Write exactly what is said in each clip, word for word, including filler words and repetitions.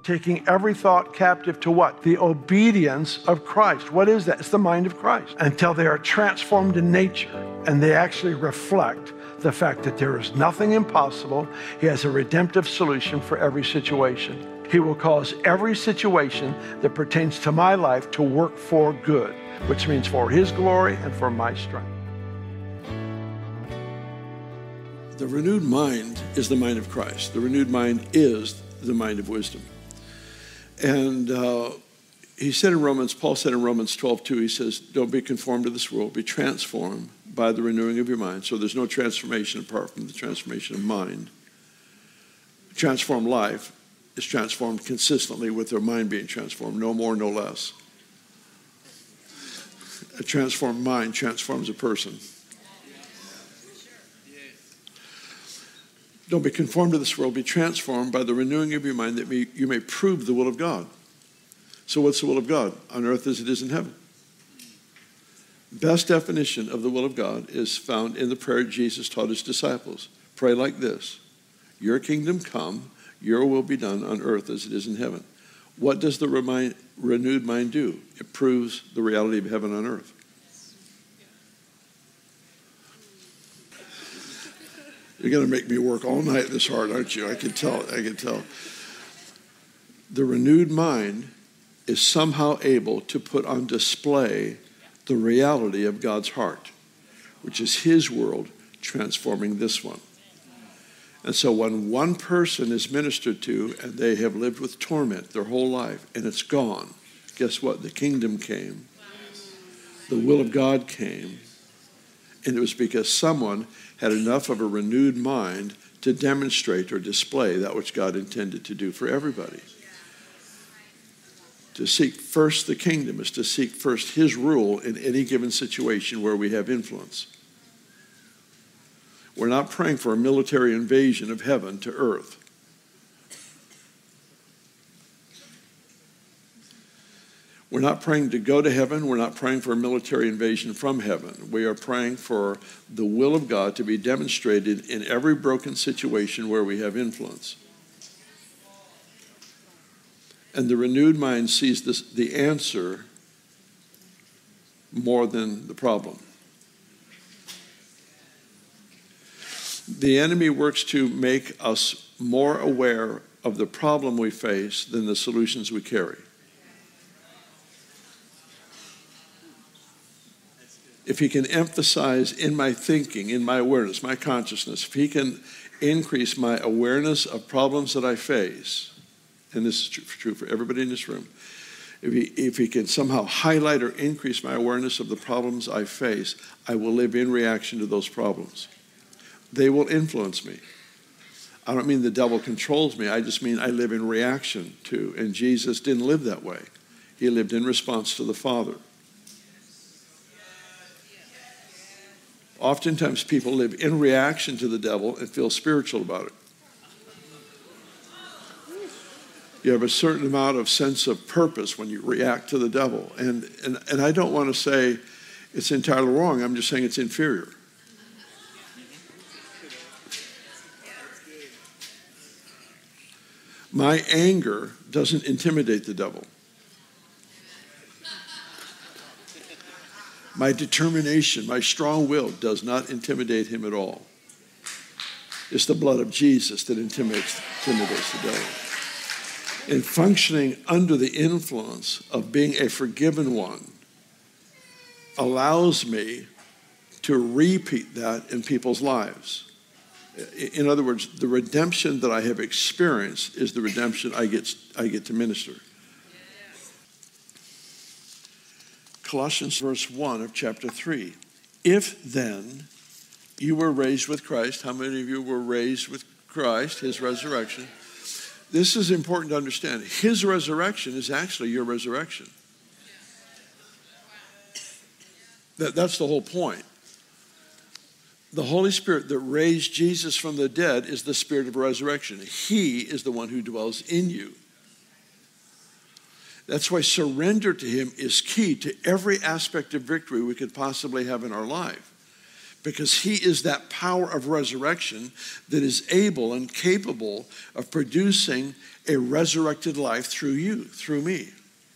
Taking every thought captive to what? The obedience of Christ. What is that? It's the mind of Christ. Until they are transformed in nature and they actually reflect the fact that there is nothing impossible. He has a redemptive solution for every situation. He will cause every situation that pertains to my life to work for good, which means for His glory and for my strength. The renewed mind is the mind of Christ. The renewed mind is the mind of wisdom. And uh, he said in Romans, Paul said in Romans twelve two, he says, don't be conformed to this world, be transformed by the renewing of your mind. So there's no transformation apart from the transformation of mind. Transformed life is transformed consistently with their mind being transformed, no more, no less. A transformed mind transforms a person. Don't be conformed to this world. Be transformed by the renewing of your mind that you may prove the will of God. So what's the will of God? On earth as it is in heaven. Best definition of the will of God is found in the prayer Jesus taught his disciples. Pray like this. Your kingdom come, your will be done on earth as it is in heaven. What does the remind, renewed mind do? It proves the reality of heaven on earth. You're going to make me work all night this hard, aren't you? I can tell. I can tell. The renewed mind is somehow able to put on display the reality of God's heart, which is His world transforming this one. And so when one person is ministered to and they have lived with torment their whole life and it's gone, guess what? The kingdom came. The will of God came. And it was because someone had enough of a renewed mind to demonstrate or display that which God intended to do for everybody. To seek first the kingdom is to seek first His rule in any given situation where we have influence. We're not praying for a military invasion of heaven to earth. We're not praying to go to heaven. We're not praying for a military invasion from heaven. We are praying for the will of God to be demonstrated in every broken situation where we have influence. And the renewed mind sees this, the answer more than the problem. The enemy works to make us more aware of the problem we face than the solutions we carry. If he can emphasize in my thinking, in my awareness, my consciousness, if he can increase my awareness of problems that I face, and this is true for everybody in this room, if he, if he can somehow highlight or increase my awareness of the problems I face, I will live in reaction to those problems. They will influence me. I don't mean the devil controls me. I just mean I live in reaction to, and Jesus didn't live that way. He lived in response to the Father. Oftentimes people live in reaction to the devil and feel spiritual about it. You have a certain amount of sense of purpose when you react to the devil. And, and, and I don't want to say it's entirely wrong. I'm just saying it's inferior. My anger doesn't intimidate the devil. My determination, my strong will does not intimidate him at all. It's the blood of Jesus that intimidates, intimidates the devil. And functioning under the influence of being a forgiven one allows me to repeat that in people's lives. In other words, the redemption that I have experienced is the redemption I get, I get to minister. Colossians verse one of chapter three. If then you were raised with Christ, how many of you were raised with Christ, his resurrection? This is important to understand. His resurrection is actually your resurrection. That, that's the whole point. The Holy Spirit that raised Jesus from the dead is the Spirit of resurrection. He is the one who dwells in you. That's why surrender to him is key to every aspect of victory we could possibly have in our life. Because he is that power of resurrection that is able and capable of producing a resurrected life through you, through me.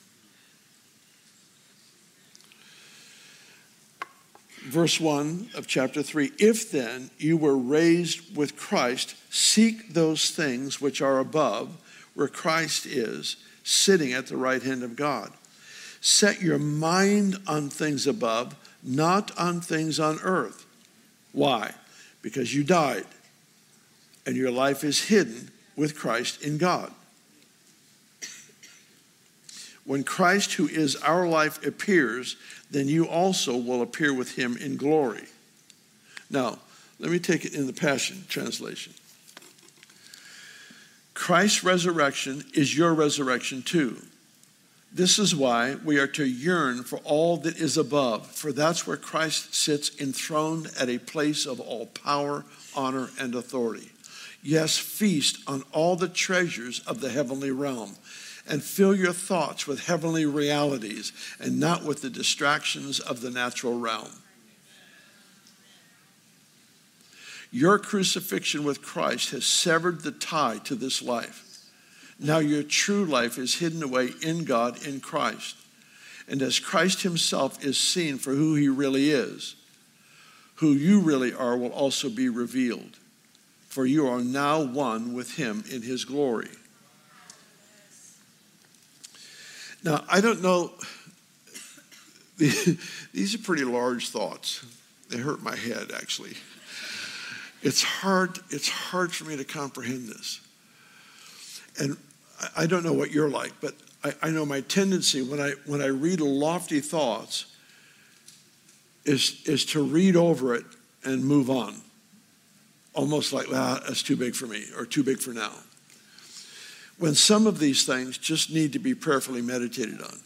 Verse one of chapter three, if then you were raised with Christ, seek those things which are above, where Christ is, sitting at the right hand of God. Set your mind on things above, not on things on earth. Why? Because you died, and your life is hidden with Christ in God. When Christ, who is our life, appears, then you also will appear with him in glory. Now, let me take it in the Passion Translation. Christ's resurrection is your resurrection too. This is why we are to yearn for all that is above, for that's where Christ sits enthroned at a place of all power, honor, and authority. Yes, feast on all the treasures of the heavenly realm, and fill your thoughts with heavenly realities and not with the distractions of the natural realm. Your crucifixion with Christ has severed the tie to this life. Now your true life is hidden away in God in Christ. And as Christ himself is seen for who he really is, who you really are will also be revealed. For you are now one with him in his glory. Now, I don't know, these are pretty large thoughts. They hurt my head, actually. It's hard, it's hard for me to comprehend this. And I don't know what you're like, but I, I know my tendency when I when I read lofty thoughts is, is to read over it and move on. Almost like, ah, that's too big for me, or too big for now. When some of these things just need to be prayerfully meditated on.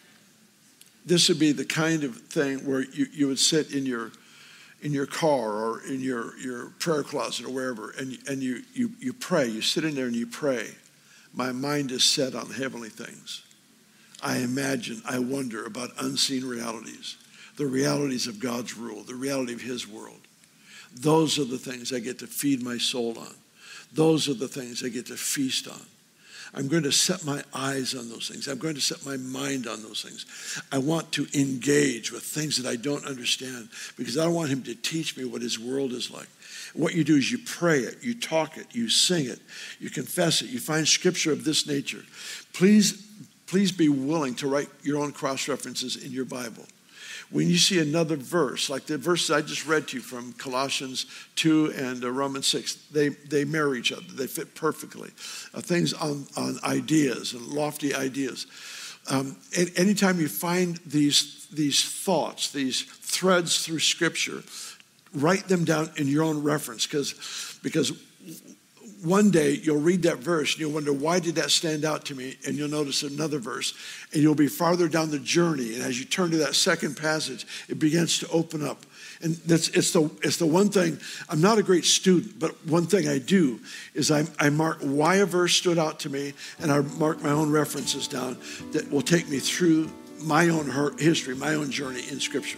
This would be the kind of thing where you, you would sit in your in your car or in your, your prayer closet or wherever, and, and you, you, you pray. You sit in there and you pray. My mind is set on heavenly things. I imagine, I wonder about unseen realities, the realities of God's rule, the reality of his world. Those are the things I get to feed my soul on. Those are the things I get to feast on. I'm going to set my eyes on those things. I'm going to set my mind on those things. I want to engage with things that I don't understand because I don't want him to teach me what his world is like. What you do is you pray it, you talk it, you sing it, you confess it, you find scripture of this nature. Please, please be willing to write your own cross-references in your Bible. When you see another verse, like the verses I just read to you from Colossians two and uh, Romans six, they, they marry each other. They fit perfectly. Uh, things on, on ideas and lofty ideas. Um, and anytime you find these, these thoughts, these threads through Scripture, write them down in your own reference because because one day you'll read that verse and you'll wonder, why did that stand out to me? And you'll notice another verse and you'll be farther down the journey. And as you turn to that second passage, it begins to open up. And that's, it's the it's the one thing, I'm not a great student, but one thing I do is I, I mark why a verse stood out to me and I mark my own references down that will take me through my own history, my own journey in Scripture.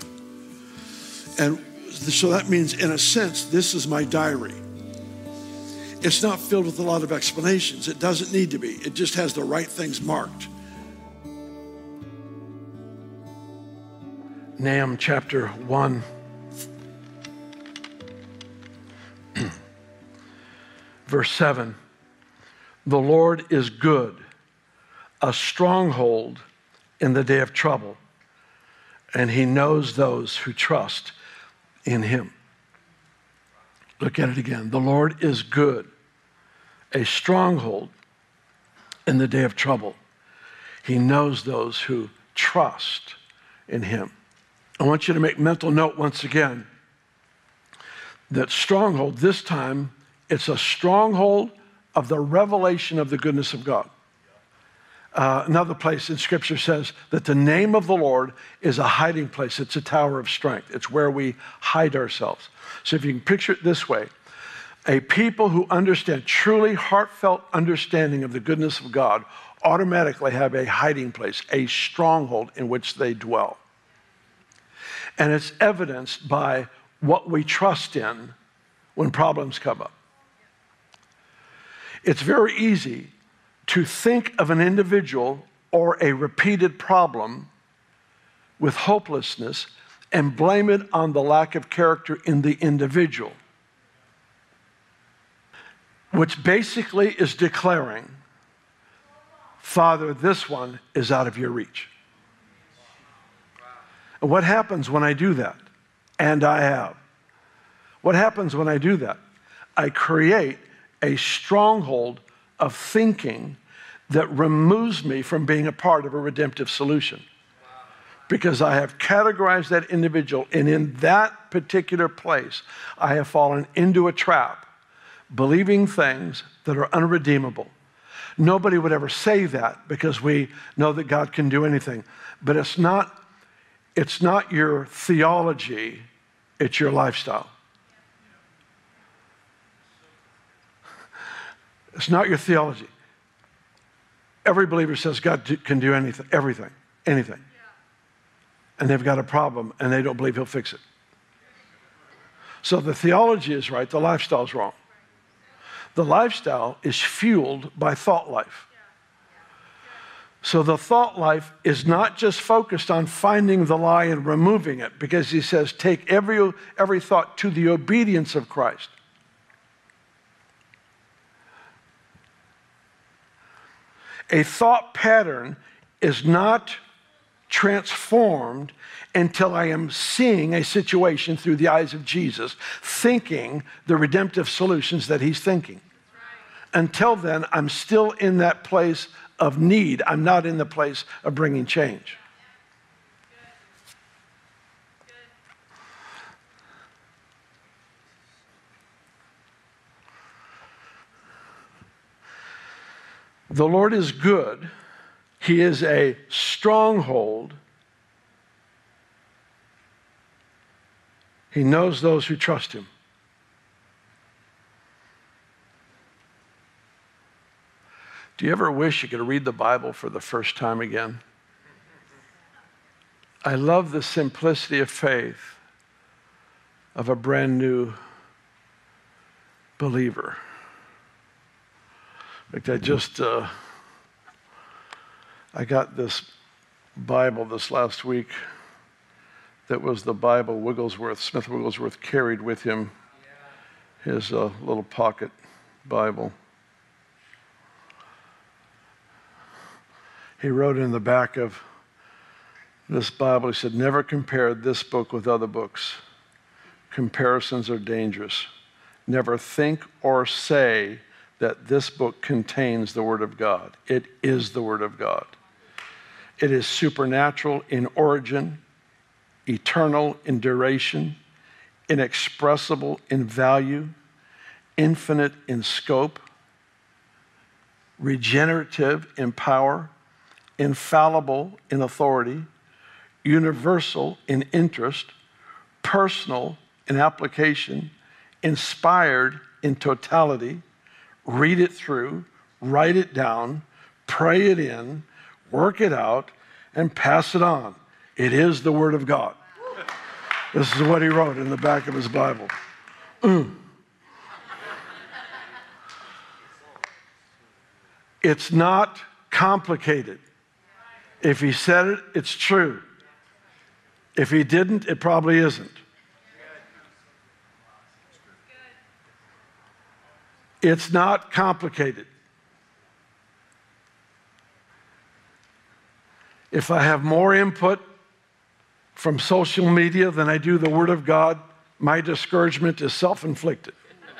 And so that means, in a sense, this is my diary. It's not filled with a lot of explanations. It doesn't need to be. It just has the right things marked. Nahum chapter one. Verse seven. The Lord is good, a stronghold in the day of trouble, and he knows those who trust in him. Look at it again. The Lord is good, a stronghold in the day of trouble. He knows those who trust in him. I want you to make mental note once again that stronghold, this time, it's a stronghold of the revelation of the goodness of God. Uh, another place in Scripture says that the name of the Lord is a hiding place. It's a tower of strength. It's where we hide ourselves. So if you can picture it this way, a people who understand, truly heartfelt understanding of the goodness of God automatically have a hiding place, a stronghold in which they dwell. And it's evidenced by what we trust in when problems come up. It's very easy to think of an individual or a repeated problem with hopelessness and blame it on the lack of character in the individual, which basically is declaring, Father, this one is out of your reach. And what happens when I do that? And I have. What happens when I do that? I create a stronghold of thinking that removes me from being a part of a redemptive solution. Because I have categorized that individual, and in that particular place, I have fallen into a trap, believing things that are unredeemable. Nobody would ever say that because we know that God can do anything. But it's not, it's not your theology, it's your lifestyle. It's not your theology. Every believer says God do, can do anything, everything, anything. And they've got a problem and they don't believe he'll fix it. So the theology is right, the lifestyle is wrong. The lifestyle is fueled by thought life. So the thought life is not just focused on finding the lie and removing it, because he says, take every, every thought to the obedience of Christ. A thought pattern is not transformed until I am seeing a situation through the eyes of Jesus, thinking the redemptive solutions that he's thinking. Right. Until then, I'm still in that place of need. I'm not in the place of bringing change. Good. Good. The Lord is good. He is a stronghold. He knows those who trust him. Do you ever wish you could read the Bible for the first time again? I love the simplicity of faith of a brand new believer. In fact, I just... Uh, I got this Bible this last week that was the Bible Wigglesworth, Smith Wigglesworth carried with him, his uh, little pocket Bible. He wrote in the back of this Bible, he said, never compare this book with other books. Comparisons are dangerous. Never think or say that this book contains the Word of God. It is the Word of God. It is supernatural in origin, eternal in duration, inexpressible in value, infinite in scope, regenerative in power, infallible in authority, universal in interest, personal in application, inspired in totality. Read it through, write it down, pray it in, work it out, and pass it on. It is the Word of God. This is what he wrote in the back of his Bible. Mm. It's not complicated. If he said it, it's true. If he didn't, it probably isn't. It's not complicated. If I have more input from social media than I do the Word of God, my discouragement is self-inflicted.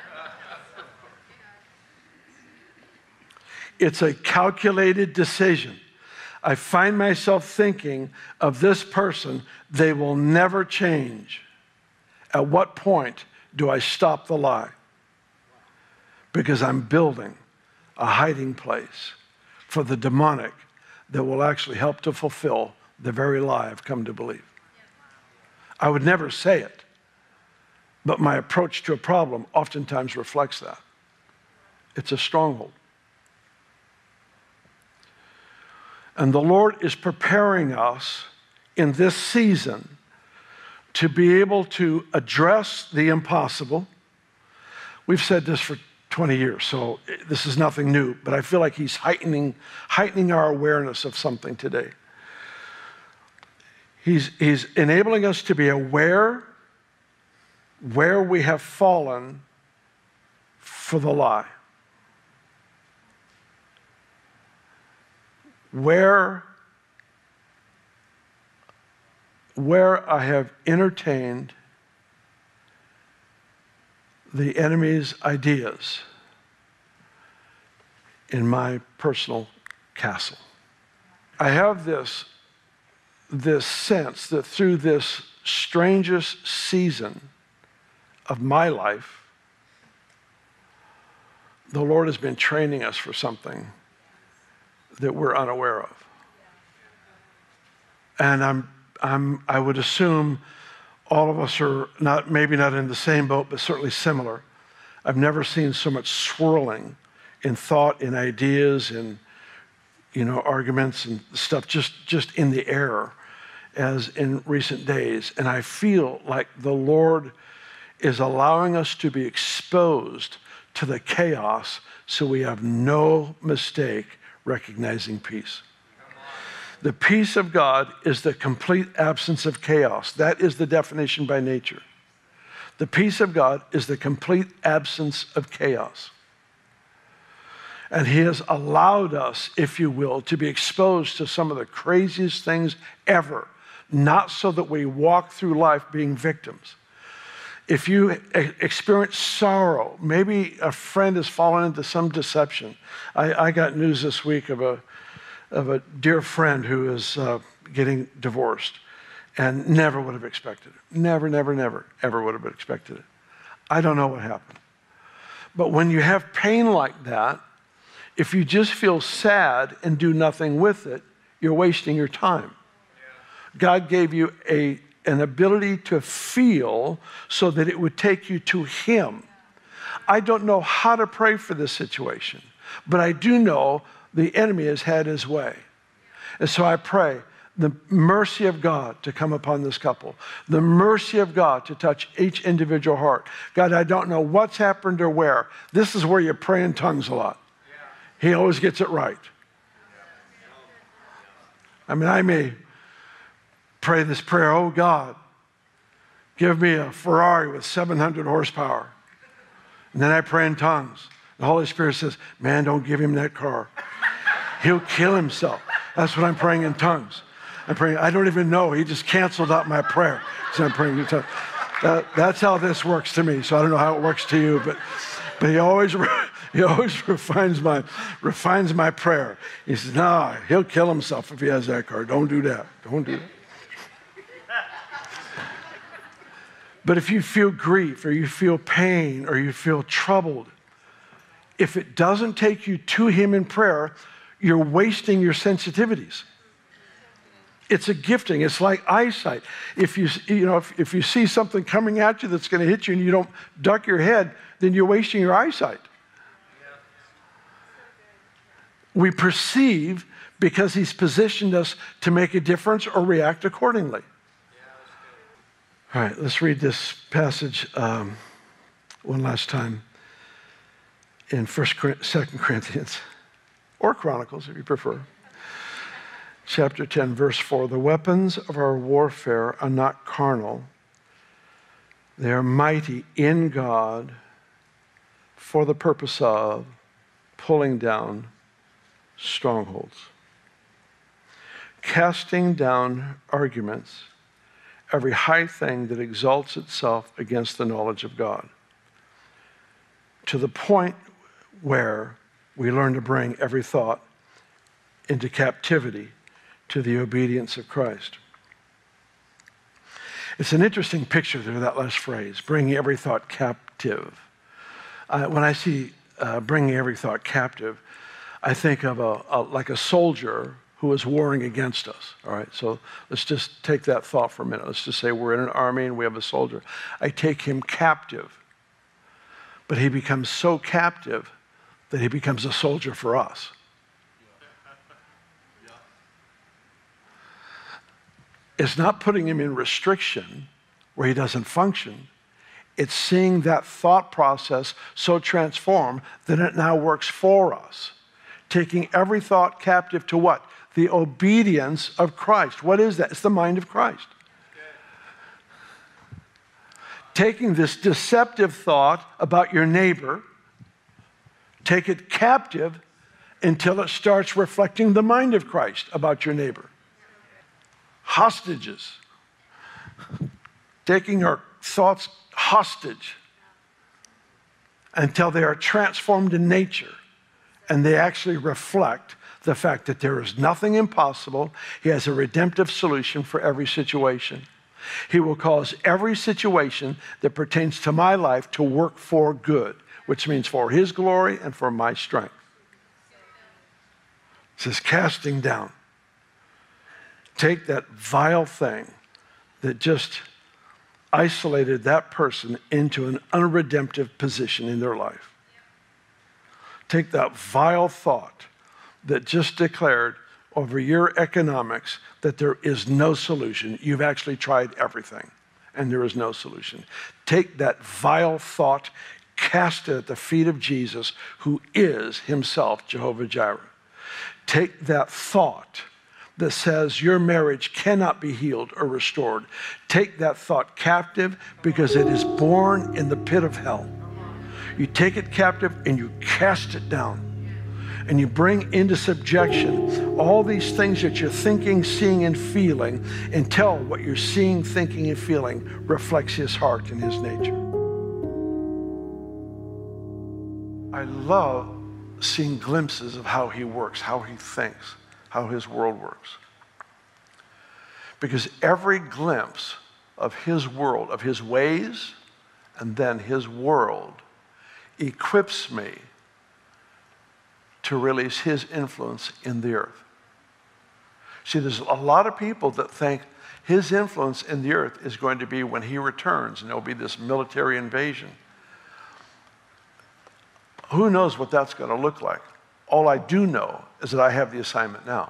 It's a calculated decision. I find myself thinking of this person, they will never change. At what point do I stop the lie? Because I'm building a hiding place for the demonic that will actually help to fulfill the very lie I've come to believe. I would never say it, but my approach to a problem oftentimes reflects that. It's a stronghold. And the Lord is preparing us in this season to be able to address the impossible. We've said this for twenty years, so this is nothing new, but I feel like he's heightening, heightening our awareness of something today. He's, he's enabling us to be aware where we have fallen for the lie. Where, where I have entertained the enemy's ideas in my personal castle. I have this, this sense that through this strangest season of my life, the Lord has been training us for something that we're unaware of. And I'm, I'm, I would assume all of us are not, maybe not in the same boat, but certainly similar. I've never seen so much swirling in thought, in ideas, in, you know, arguments and stuff just, just in the air as in recent days. And I feel like the Lord is allowing us to be exposed to the chaos so we have no mistake recognizing peace. The peace of God is the complete absence of chaos. That is the definition by nature. The peace of God is the complete absence of chaos. And he has allowed us, if you will, to be exposed to some of the craziest things ever, not so that we walk through life being victims. If you experience sorrow, maybe a friend has fallen into some deception. I, I got news this week of a of a dear friend who is uh, getting divorced and never would have expected it. Never, never, never, ever would have expected it. I don't know what happened. But when you have pain like that, if you just feel sad and do nothing with it, you're wasting your time. God gave you a, an ability to feel so that it would take you to him. I don't know how to pray for this situation, but I do know the enemy has had his way. And so I pray the mercy of God to come upon this couple, the mercy of God to touch each individual heart. God, I don't know what's happened or where. This is where you pray in tongues a lot. He always gets it right. I mean, I may pray this prayer, oh God, give me a Ferrari with seven hundred horsepower. And then I pray in tongues. The Holy Spirit says, man, don't give him that car. He'll kill himself. That's what I'm praying in tongues. I'm praying, I don't even know. He just canceled out my prayer. So I'm praying in tongues. That, that's how this works to me. So I don't know how it works to you, but but he always he always refines my refines my prayer. He says, no, he'll kill himself if he has that car. Don't do that. Don't do that. But if you feel grief or you feel pain or you feel troubled, if it doesn't take you to him in prayer, you're wasting your sensitivities. It's a gifting. It's like eyesight. If you, you know, if, if you see something coming at you that's going to hit you and you don't duck your head, then you're wasting your eyesight. We perceive because he's positioned us to make a difference or react accordingly. All right, let's read this passage um, one last time in First, Second Corinthians, or Chronicles if you prefer. Chapter ten, verse four, the weapons of our warfare are not carnal. They are mighty in God for the purpose of pulling down strongholds, casting down arguments, every high thing that exalts itself against the knowledge of God, to the point where we learn to bring every thought into captivity to the obedience of Christ. It's an interesting picture there, that last phrase, bringing every thought captive. Uh, when I see uh, bringing every thought captive, I think of a, a like a soldier who is warring against us. All right, so let's just take that thought for a minute. Let's just say we're in an army and we have a soldier. I take him captive, but he becomes so captive that he becomes a soldier for us. It's not putting him in restriction where he doesn't function. It's seeing that thought process so transformed that it now works for us. Taking every thought captive to what? The obedience of Christ. What is that? It's the mind of Christ. Taking this deceptive thought about your neighbor, take it captive until it starts reflecting the mind of Christ about your neighbor. Hostages. Taking our thoughts hostage until they are transformed in nature and they actually reflect the fact that there is nothing impossible. He has a redemptive solution for every situation. He will cause every situation that pertains to my life to work for good, which means for his glory and for my strength. It says casting down. Take that vile thing that just isolated that person into an unredemptive position in their life. Take that vile thought that just declared over your economics that there is no solution. You've actually tried everything, and there is no solution. Take that vile thought, cast it at the feet of Jesus, who is himself Jehovah Jireh. Take that thought that says your marriage cannot be healed or restored. Take that thought captive because it is born in the pit of hell. You take it captive and you cast it down. And you bring into subjection all these things that you're thinking, seeing, and feeling until what you're seeing, thinking, and feeling reflects his heart and his nature. I love seeing glimpses of how he works, how he thinks, how his world works. Because every glimpse of his world, of his ways, and then his world, equips me to release his influence in the earth. See, there's a lot of people that think his influence in the earth is going to be when he returns, and there'll be this military invasion. Who knows what that's going to look like? All I do know is that I have the assignment now.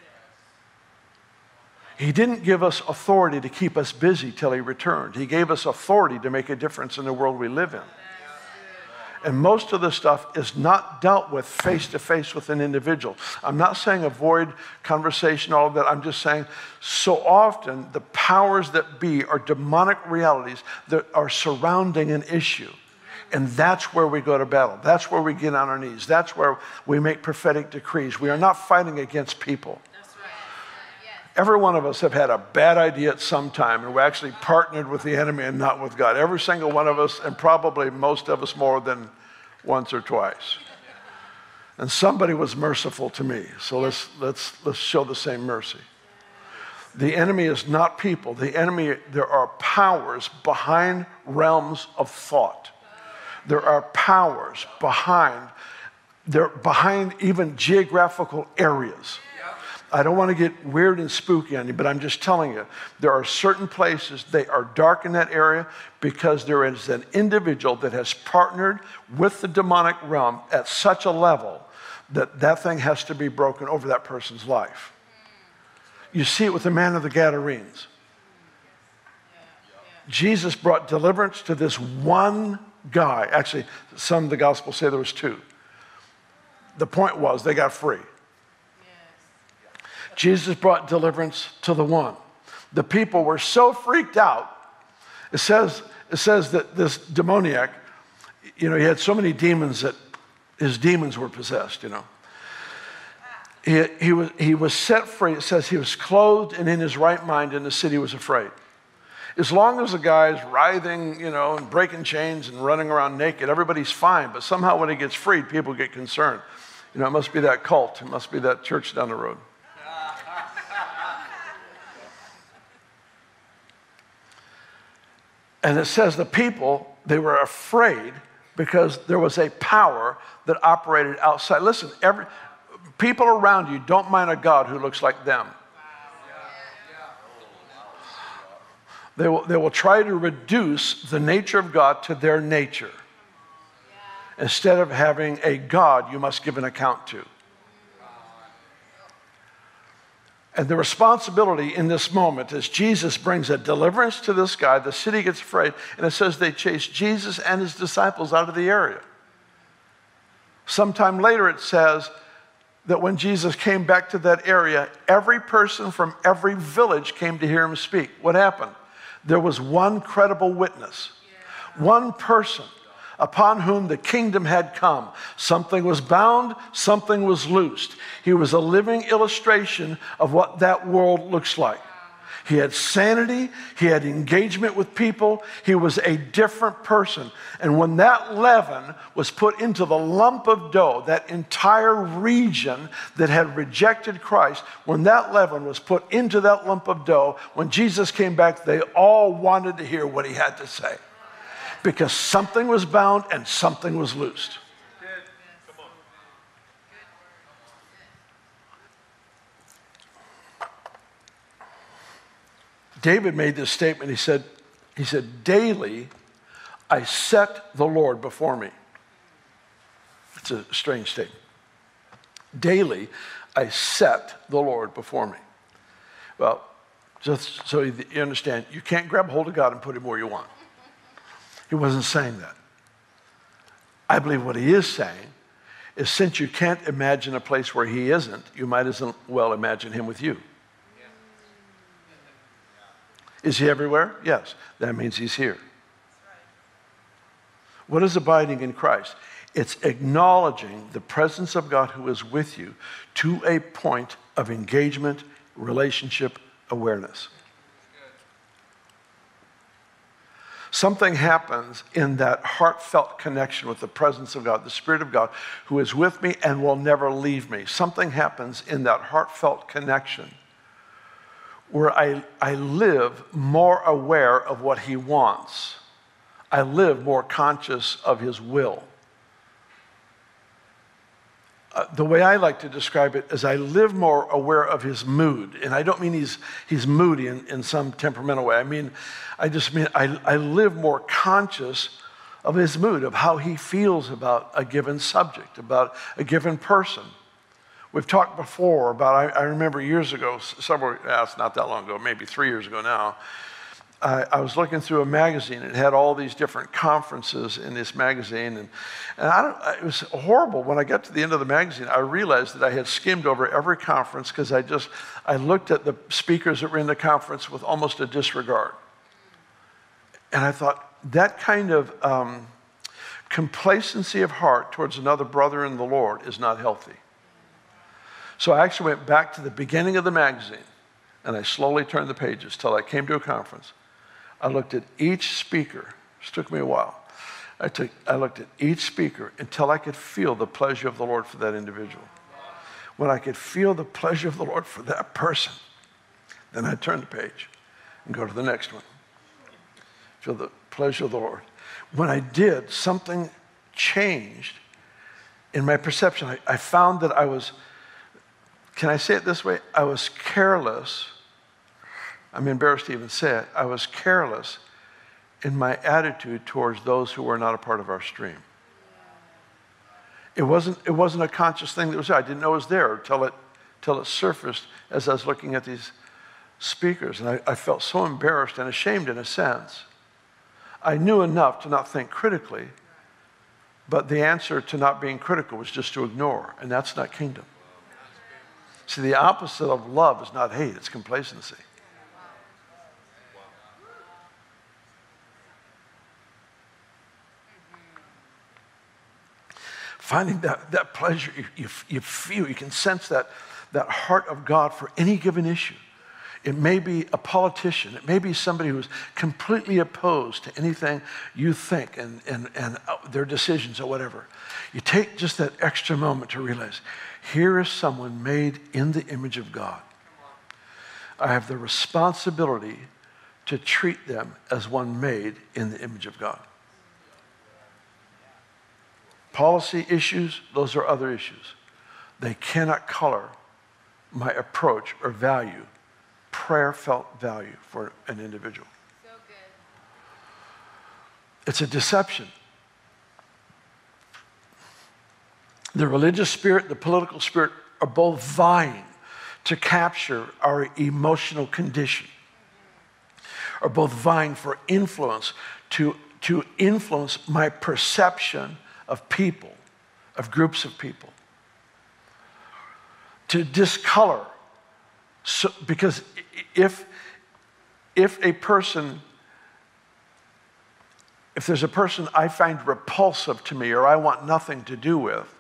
He didn't give us authority to keep us busy till he returned. He gave us authority to make a difference in the world we live in. And most of the stuff is not dealt with face-to-face with an individual. I'm not saying avoid conversation, all of that. I'm just saying so often the powers that be are demonic realities that are surrounding an issue. And that's where we go to battle. That's where we get on our knees. That's where we make prophetic decrees. We are not fighting against people. Every one of us have had a bad idea at some time, and we actually partnered with the enemy and not with God. Every single one of us, and probably most of us more than once or twice. And somebody was merciful to me, so let's let's let's show the same mercy. The enemy is not people. The enemy, there are powers behind realms of thought. There are powers behind, they're behind even geographical areas. I don't want to get weird and spooky on you, but I'm just telling you, there are certain places, they are dark in that area because there is an individual that has partnered with the demonic realm at such a level that that thing has to be broken over that person's life. You see it with the man of the Gadarenes. Jesus brought deliverance to this one guy. Actually, some of the Gospels say there was two. The point was they got free. Jesus brought deliverance to the one. The people were so freaked out. It says, it says that this demoniac, you know, he had so many demons that his demons were possessed, you know. He, he, was, he was set free. It says he was clothed and in his right mind, and the city was afraid. As long as the guy's writhing, you know, and breaking chains and running around naked, everybody's fine. But somehow when he gets freed, people get concerned. You know, it must be that cult. It must be that church down the road. And it says the people, they were afraid because there was a power that operated outside. Listen, every people around you don't mind a God who looks like them. They will, they will try to reduce the nature of God to their nature instead of having a God you must give an account to. And the responsibility in this moment is Jesus brings a deliverance to this guy. The city gets afraid, and it says they chased Jesus and his disciples out of the area. Sometime later it says that when Jesus came back to that area, every person from every village came to hear him speak. What happened? There was one credible witness, one person upon whom the kingdom had come. Something was bound, something was loosed. He was a living illustration of what that world looks like. He had sanity, he had engagement with people, he was a different person. And when that leaven was put into the lump of dough, that entire region that had rejected Christ, when that leaven was put into that lump of dough, when Jesus came back, they all wanted to hear what he had to say. Because something was bound and something was loosed. David made this statement. He said, he said, daily I set the Lord before me. It's a strange statement. Daily I set the Lord before me. Well, just so you understand, you can't grab hold of God and put him where you want. He wasn't saying that. I believe what he is saying is, since you can't imagine a place where he isn't, you might as well imagine him with you. Is he everywhere? Yes. That means he's here. What is abiding in Christ? It's acknowledging the presence of God who is with you to a point of engagement, relationship, awareness. Something happens in that heartfelt connection with the presence of God, the Spirit of God, who is with me and will never leave me. Something happens in that heartfelt connection where I, I live more aware of what he wants. I live more conscious of his will. Uh, the way I like to describe it is I live more aware of his mood. And I don't mean he's, he's moody in, in some temperamental way. I mean, I just mean I, I live more conscious of his mood, of how he feels about a given subject, about a given person. We've talked before about, I, I remember years ago, several, yeah, it's not that long ago, maybe three years ago now, I, I was looking through a magazine. It had all these different conferences in this magazine. And, and I don't, it was horrible. When I got to the end of the magazine, I realized that I had skimmed over every conference because I just, I looked at the speakers that were in the conference with almost a disregard. And I thought, that kind of um, complacency of heart towards another brother in the Lord is not healthy. So I actually went back to the beginning of the magazine, and I slowly turned the pages till I came to a conference. I looked at each speaker. It took me a while. I, took, I looked at each speaker until I could feel the pleasure of the Lord for that individual. When I could feel the pleasure of the Lord for that person, then I'd turn the page and go to the next one. Feel the pleasure of the Lord. When I did, something changed in my perception. I, I found that I was, can I say it this way? I was careless. I'm embarrassed to even say it. I was careless in my attitude towards those who were not a part of our stream. It wasn't, it wasn't a conscious thing that was there. I didn't know it was there until it, until it surfaced as I was looking at these speakers. And I, I felt so embarrassed and ashamed in a sense. I knew enough to not think critically, but the answer to not being critical was just to ignore, and that's not kingdom. See, the opposite of love is not hate, it's complacency. Finding that, that pleasure, you, you, you feel, you can sense that, that heart of God for any given issue. It may be a politician. It may be somebody who's completely opposed to anything you think and, and, and their decisions or whatever. You take just that extra moment to realize, here is someone made in the image of God. I have the responsibility to treat them as one made in the image of God. Policy issues, those are other issues. They cannot color my approach or value. Prayer felt value for an individual. So good. It's a deception. The religious spirit, the political spirit are both vying to capture our emotional condition, are both vying for influence to, to influence my perception of people, of groups of people, to discolor. So, because if, if a person, if there's a person I find repulsive to me or I want nothing to do with,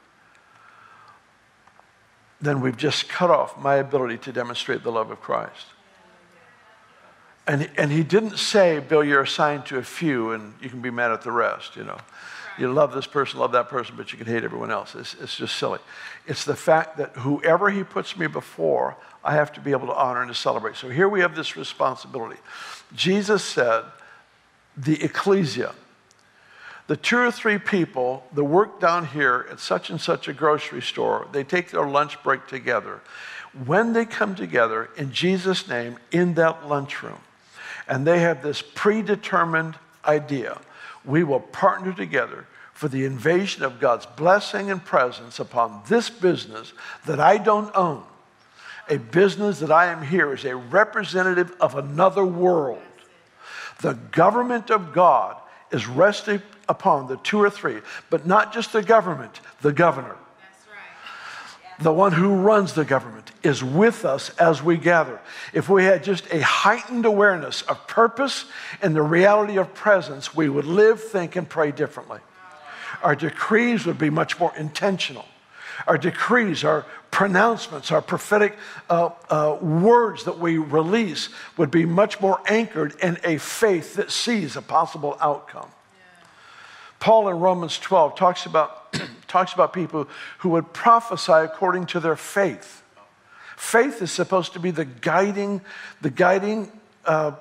then we've just cut off my ability to demonstrate the love of Christ. And, and he didn't say, Bill, you're assigned to a few and you can be mad at the rest, you know. You love this person, love that person, but you can hate everyone else. It's, it's just silly. It's the fact that whoever he puts me before, I have to be able to honor and to celebrate. So here we have this responsibility. Jesus said, the ecclesia, the two or three people that work down here at such and such a grocery store, they take their lunch break together. When they come together in Jesus' name in that lunchroom, and they have this predetermined idea, we will partner together for the invasion of God's blessing and presence upon this business that I don't own, a business that I am here as a representative of another world. The government of God is resting upon the two or three, but not just the government, the governor. That's right. Yeah. The one who runs the government is with us as we gather. If we had just a heightened awareness of purpose and the reality of presence, we would live, think, and pray differently. Our decrees would be much more intentional. Our decrees, our pronouncements, our prophetic uh, uh, words that we release would be much more anchored in a faith that sees a possible outcome. Yeah. Paul in Romans twelve talks about, talks about people who would prophesy according to their faith. Faith is supposed to be the guiding, the guiding uh,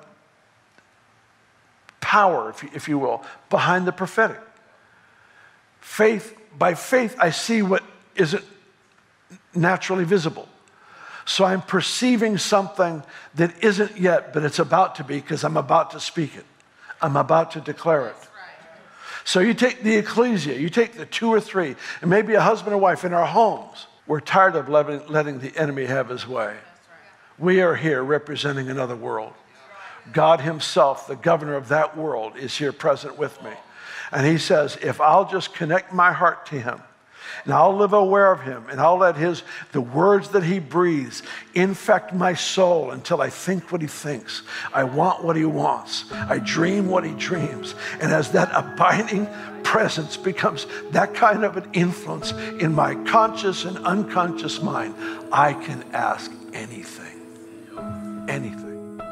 power, if you, if you will, behind the prophetic. Faith, by faith, I see what isn't naturally visible. So I'm perceiving something that isn't yet, but it's about to be because I'm about to speak it. I'm about to declare it. So you take the ecclesia, you take the two or three, and maybe a husband or wife in our homes. We're tired of letting, letting the enemy have his way. We are here representing another world. God himself, the governor of that world, is here present with me. And he says, if I'll just connect my heart to him, and I'll live aware of him, and I'll let his, the words that he breathes infect my soul until I think what he thinks. I want what he wants. I dream what he dreams. And as that abiding presence becomes that kind of an influence in my conscious and unconscious mind, I can ask anything. Anything.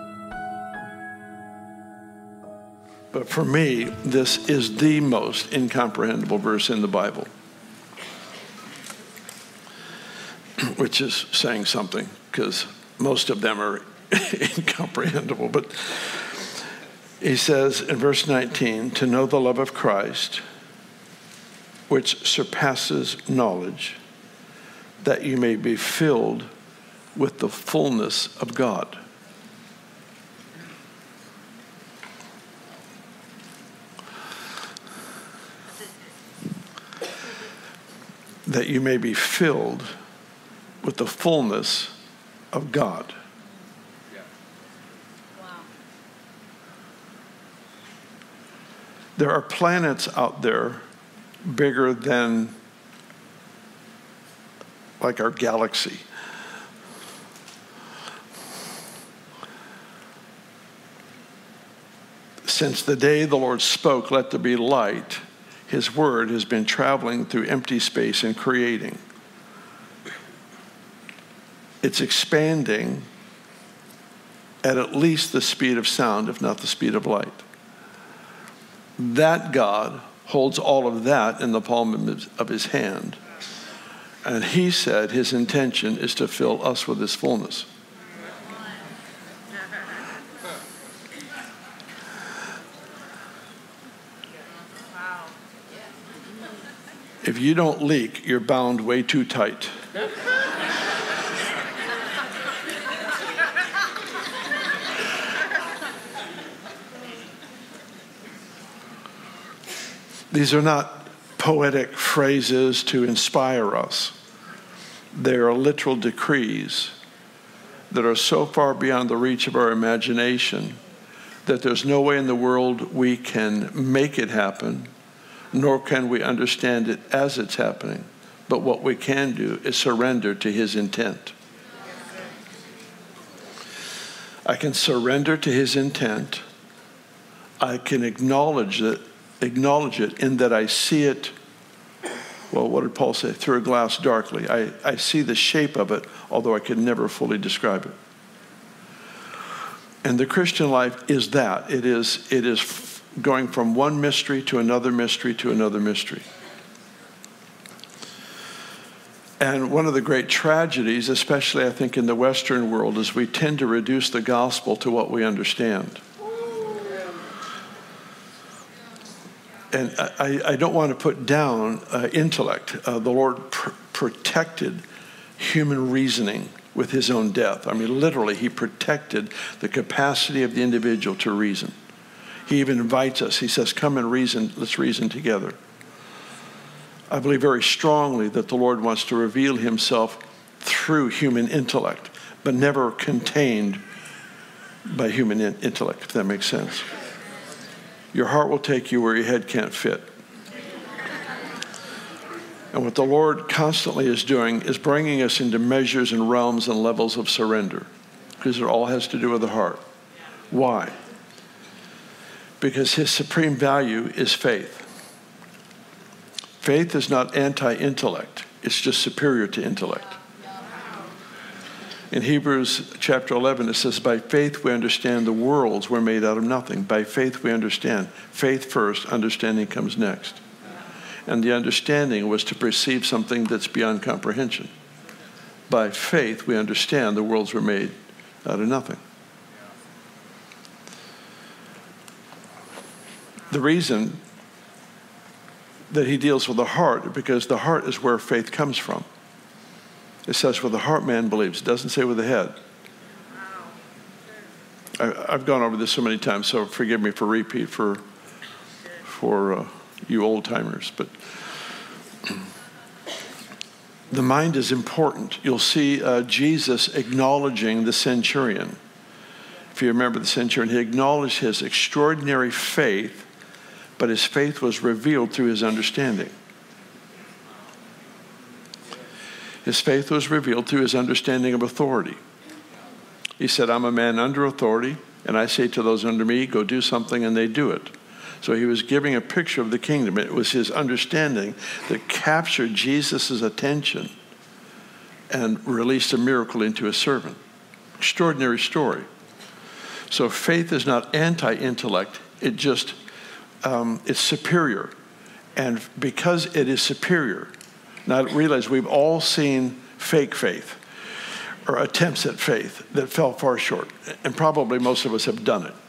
But for me, this is the most incomprehensible verse in the Bible, which is saying something because most of them are incomprehensible. But he says in verse nineteen, to know the love of Christ, which surpasses knowledge, that you may be filled with the fullness of God. That you may be filled with the fullness of God. Yeah. Wow. There are planets out there bigger than like our galaxy. Since the day the Lord spoke, let there be light, his word has been traveling through empty space and creating. It's expanding at at least the speed of sound, if not the speed of light. That God holds all of that in the palm of his hand. And he said his intention is to fill us with his fullness. If you don't leak, you're bound way too tight. These are not poetic phrases to inspire us. They are literal decrees that are so far beyond the reach of our imagination that there's no way in the world we can make it happen, nor can we understand it as it's happening. But what we can do is surrender to his intent. I can surrender to his intent. I can acknowledge it, acknowledge it in that I see it, well, what did Paul say? Through a glass darkly. I, I see the shape of it, although I can never fully describe it. And the Christian life is that. It is, it is going from one mystery to another mystery to another mystery. And one of the great tragedies, especially I think in the Western world, is we tend to reduce the gospel to what we understand. And I, I don't want to put down uh, intellect. Uh, the Lord pr- protected human reasoning with his own death. I mean, literally, he protected the capacity of the individual to reason. He even invites us. He says, come and reason. Let's reason together. I believe very strongly that the Lord wants to reveal himself through human intellect, but never contained by human in- intellect, if that makes sense. Your heart will take you where your head can't fit. And what the Lord constantly is doing is bringing us into measures and realms and levels of surrender, because it all has to do with the heart. Why? Because his supreme value is faith. Faith is not anti-intellect. It's just superior to intellect. In Hebrews chapter eleven, it says, by faith we understand the worlds were made out of nothing. By faith we understand. Faith first, understanding comes next. And the understanding was to perceive something that's beyond comprehension. By faith we understand the worlds were made out of nothing. The reason that he deals with the heart, because the heart is where faith comes from. It says, with the heart man believes. It doesn't say with the head. I, I've gone over this so many times, so forgive me for repeat for, for uh, you old-timers. But the mind is important. You'll see uh, Jesus acknowledging the centurion. If you remember the centurion, he acknowledged his extraordinary faith, but his faith was revealed through his understanding. His faith was revealed through his understanding of authority. He said, I'm a man under authority, and I say to those under me, go do something, and they do it. So he was giving a picture of the kingdom. It was his understanding that captured Jesus' attention and released a miracle into his servant. Extraordinary story. So faith is not anti-intellect. It just, um, it's superior. And because it is superior, now realize we've all seen fake faith or attempts at faith that fell far short. And probably most of us have done it.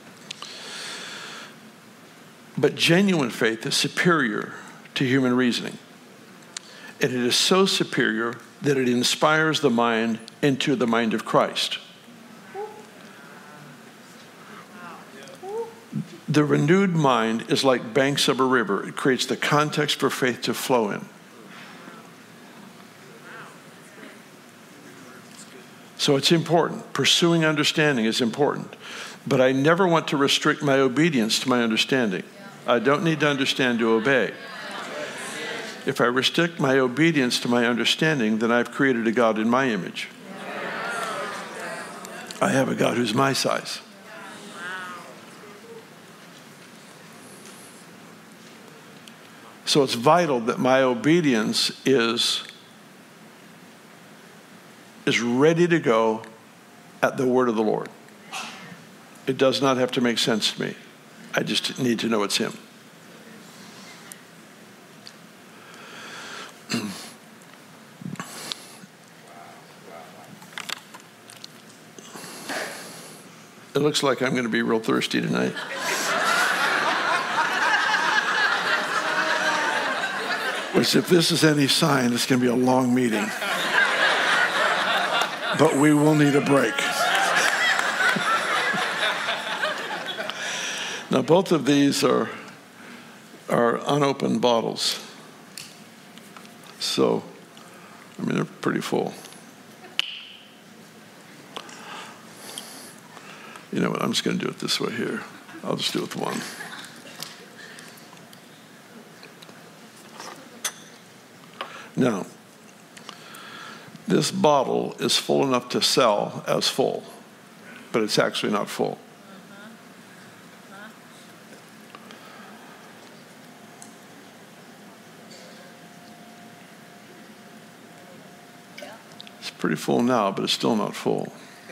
But genuine faith is superior to human reasoning. And it is so superior that it inspires the mind into the mind of Christ. The renewed mind is like banks of a river. It creates the context for faith to flow in. So it's important. Pursuing understanding is important. But I never want to restrict my obedience to my understanding. I don't need to understand to obey. If I restrict my obedience to my understanding, then I've created a God in my image. I have a God who's my size. So it's vital that my obedience is, is ready to go at the word of the Lord. It does not have to make sense to me. I just need to know it's him. It looks like I'm going to be real thirsty tonight. Which, if this is any sign, it's going to be a long meeting. But we will need a break. Now, both of these are, are unopened bottles. So, I mean, they're pretty full. You know what? I'm just going to do it this way here. I'll just do it with one. Now, this bottle is full enough to sell as full, but it's actually not full. It's pretty full now, but it's still not full.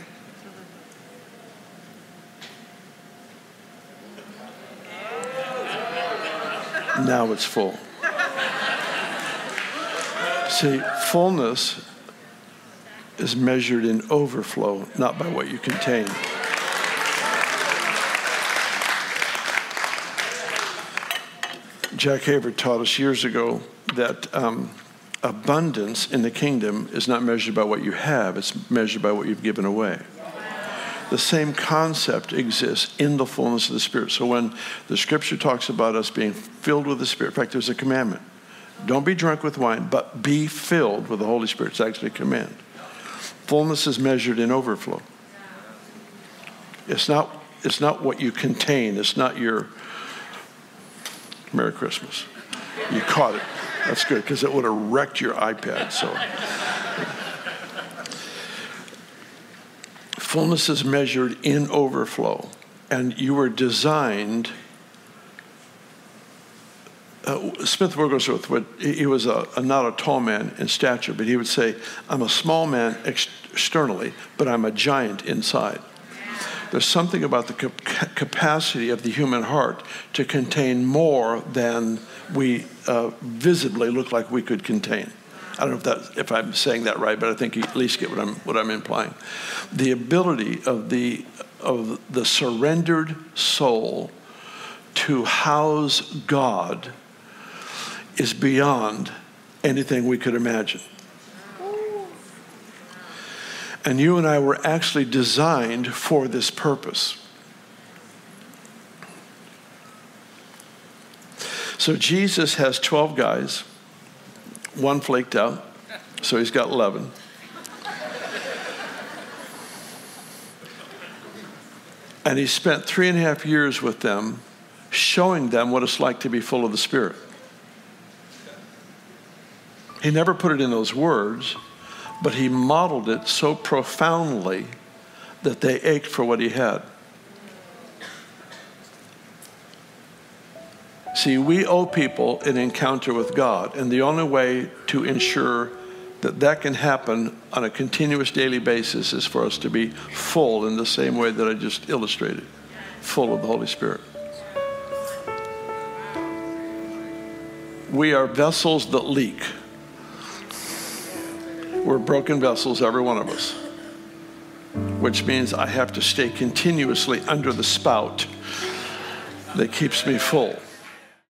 Now it's full. See, fullness is measured in overflow, not by what you contain. Jack Haver taught us years ago that um, abundance in the kingdom is not measured by what you have, it's measured by what you've given away. The same concept exists in the fullness of the Spirit. So when the Scripture talks about us being filled with the Spirit, in fact, there's a commandment. Don't be drunk with wine, but be filled with the Holy Spirit. It's actually a command. Fullness is measured in overflow. It's not, it's not what you contain. It's not your Merry Christmas. You caught it. That's good, because it would have wrecked your iPad. So, fullness is measured in overflow, and you were designed. Uh, Smith Wigglesworth would, he was a, a, not a tall man in stature, but he would say, I'm a small man ex- externally, but I'm a giant inside. There's something about the cap- capacity of the human heart to contain more than we uh, visibly look like we could contain. I don't know if that, if I'm saying that right, but I think you at least get what I'm what I'm implying. The ability of the of the surrendered soul to house God is beyond anything we could imagine. And you and I were actually designed for this purpose. So Jesus has twelve guys, one flaked out, so he's got eleven. And he spent three and a half years with them, showing them what it's like to be full of the Spirit. He never put it in those words, but he modeled it so profoundly that they ached for what he had. See, we owe people an encounter with God, and the only way to ensure that that can happen on a continuous daily basis is for us to be full in the same way that I just illustrated, full of the Holy Spirit. We are vessels that leak. We're broken vessels, every one of us, which means I have to stay continuously under the spout that keeps me full.